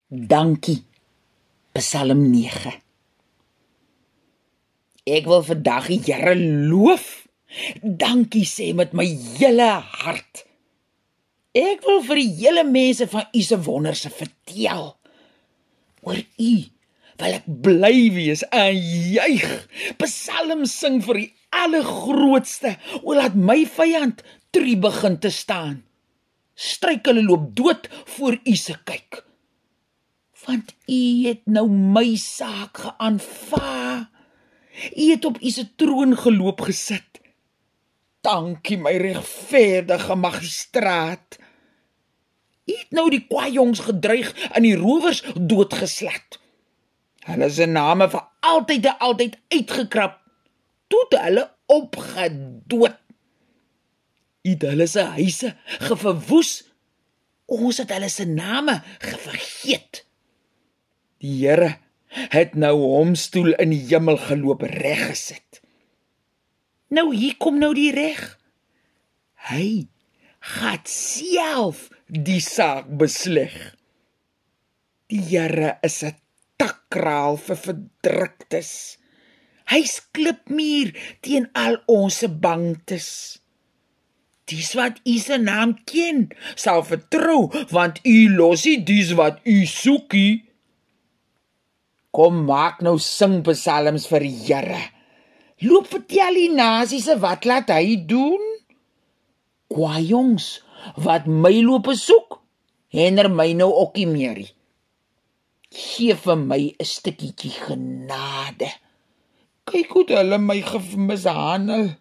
Dankie, Psalm 9. Ek wil vandag die Here loof. Dankie sê met my hele hart. Ek wil vir die hele mense van U se wonders vertel. Oor U wil ek bly wees en juig. Psalm sing vir die allergrootste. O laat my vyand tree begin te staan. Struik hulle loop dood voor U se kyk. Want U het nou my saak geaanvaar. U het op U se troon geloop gesit. Dankie my regverdige magistraat. U het nou die kwaaijongs gedreig en die rowers doodgeslat. Hulle se name vir altyd en altyd uitgekrap, tot hulle opgedood. U het hulle se huise geverwoes, ons het hulle se name gevergeet. Die Here het nou hom stoel in die hemel geloop reggesit. Nou hier kom nou die reg. Hy gaan self die saak besleg. Die Here is 'n takkraal vir verdruktes. Hy's klipmuur teen al ons bangtes. Dis wat U se naam ken, sal vertrou, want U los nie dis wat U soekie. Kom maak nou sing psalms vir die Here. Loop vertel die nasies wat laat hy doen. Kwaaijongs wat my loop besoek, herinner my nou ook nie meer. Geef vir my 'n stukkietjie genade. Kyk hoe hulle my mishandel.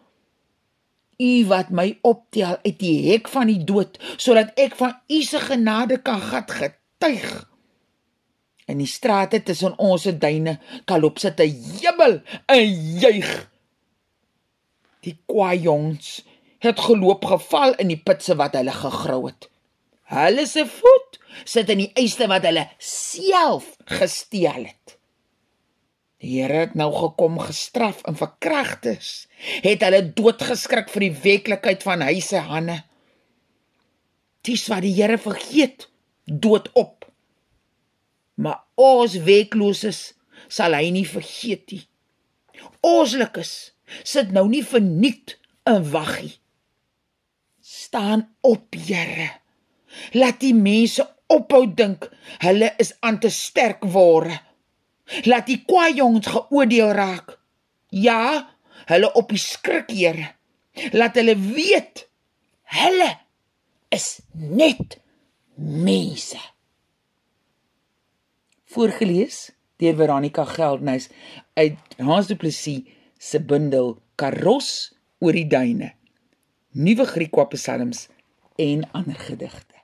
U wat my optel uit die hek van die dood, sodat ek van U se genade kan getuig. In die strate tussen ons duine kan op sit 'n jubel en juig. Die kwaaijongs het geloop geval in die pitse wat hulle gegrou het. Hulle se voet sit in die eiste wat hulle self gesteel het. Die Here het nou gekom gestraf en verkragters, het hulle doodgeskrik vir die werklikheid van hy se hande. Dis wat die Here vergeet, dood op. Maar ons werklooses sal hy nie vergeet nie. Ooslikes sit nou nie verniet in waggie. Staan op, Here. Laat die mense ophou dink, hulle is aan te sterk word. Laat die kwaaijongs geoordeel raak. Ja, hulle op die skrik, Here. Laat hulle weet, hulle is net mense. Voorgelees deur Veronica Geldnys uit Hans Du Plessis se bundel Karos oor die duine, Nuwe Griekwa psalms en ander gedigte.